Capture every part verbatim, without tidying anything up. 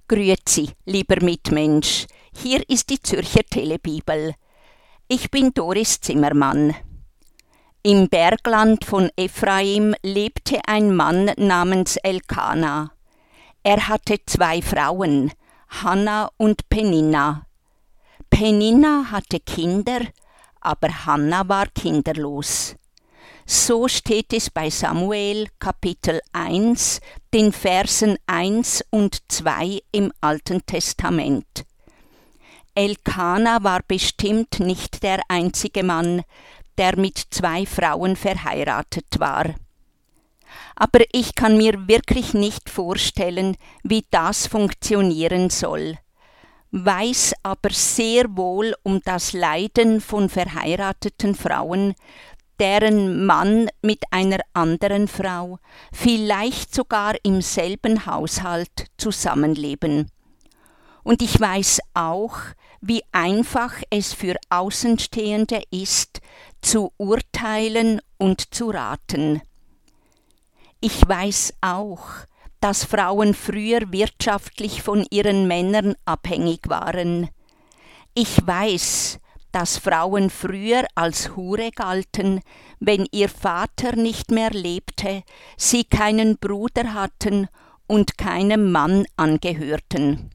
Grüezi, lieber Mitmensch, hier ist die Zürcher Telebibel. Ich bin Doris Zimmermann. Im Bergland von Ephraim lebte ein Mann namens Elkana. Er hatte zwei Frauen, Hannah und Peninna. Peninna hatte Kinder, aber Hannah war kinderlos. So steht es bei Samuel Kapitel eins, den Versen eins und zwei im Alten Testament. Elkana war bestimmt nicht der einzige Mann, der mit zwei Frauen verheiratet war. Aber ich kann mir wirklich nicht vorstellen, wie das funktionieren soll, weiß aber sehr wohl um das Leiden von verheirateten Frauen, deren Mann mit einer anderen Frau, vielleicht sogar im selben Haushalt zusammenleben. Und ich weiß auch, wie einfach es für Außenstehende ist, zu urteilen und zu raten. Ich weiß auch, dass Frauen früher wirtschaftlich von ihren Männern abhängig waren. Ich weiß, dass Frauen früher als Hure galten, wenn ihr Vater nicht mehr lebte, sie keinen Bruder hatten und keinem Mann angehörten.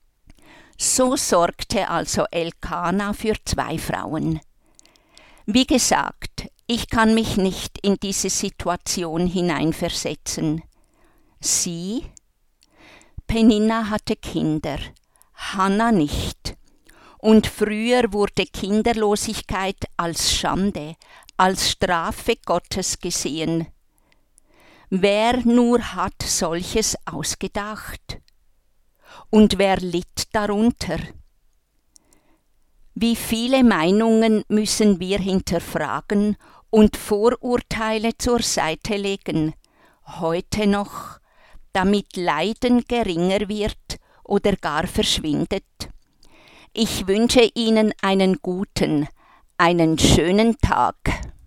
So sorgte also Elkana für zwei Frauen. Wie gesagt, ich kann mich nicht in diese Situation hineinversetzen. Sie? Peninna hatte Kinder, Hannah nicht. Und früher wurde Kinderlosigkeit als Schande, als Strafe Gottes gesehen. Wer nur hat solches ausgedacht? Und wer litt darunter? Wie viele Meinungen müssen wir hinterfragen und Vorurteile zur Seite legen, heute noch, damit Leiden geringer wird oder gar verschwindet? Ich wünsche Ihnen einen guten, einen schönen Tag.